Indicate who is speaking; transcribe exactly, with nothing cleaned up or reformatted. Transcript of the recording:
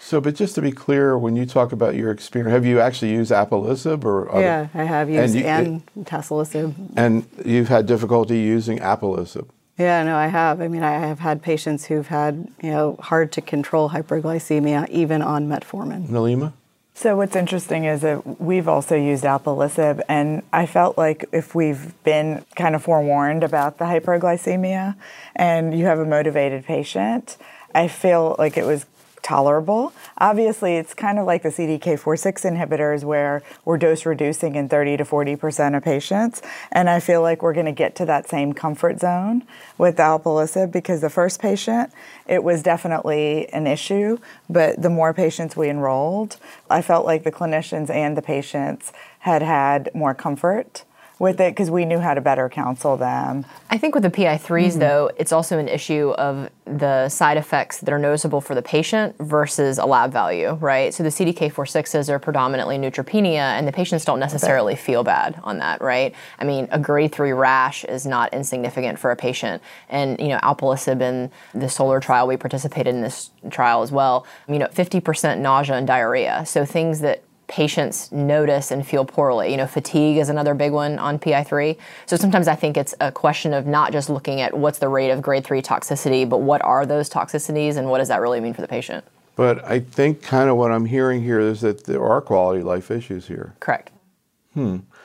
Speaker 1: So, but just to be clear, when you talk about your experience, have you actually used alpelisib or other?
Speaker 2: Yeah, I have used
Speaker 1: and, you,
Speaker 2: and tasilisib.
Speaker 1: And you've had difficulty using alpelisib?
Speaker 2: Yeah, no, I have. I mean, I have had patients who've had, you know, hard to control hyperglycemia even on metformin.
Speaker 1: Nalima?
Speaker 3: So what's interesting is that we've also used alpelisib, and I felt like if we've been kind of forewarned about the hyperglycemia and you have a motivated patient, I feel like it was tolerable. Obviously, it's kind of like the C D K four six inhibitors where we're dose reducing in thirty to forty percent of patients. And I feel like we're going to get to that same comfort zone with alpelisib because the first patient, it was definitely an issue. But the more patients we enrolled, I felt like the clinicians and the patients had had more comfort with it because we knew how to better counsel them.
Speaker 4: I think with the P I threes,
Speaker 3: Mm-hmm.
Speaker 4: though, it's also an issue of the side effects that are noticeable for the patient versus a lab value, right? So the C D K four sixes are predominantly neutropenia, and the patients don't necessarily feel bad on that, right? I mean, a grade three rash is not insignificant for a patient. And, you know, alpelisib in the SOLAR trial, we participated in this trial as well, you know, fifty percent nausea and diarrhea. So things that patients notice and feel poorly. You know, fatigue is another big one on P I three. So sometimes I think it's a question of not just looking at what's the rate of grade three toxicity, but what are those toxicities and what does that really mean for the patient?
Speaker 1: But I think kind of what I'm hearing here is that there are quality of life issues here.
Speaker 4: Correct.
Speaker 1: Hmm.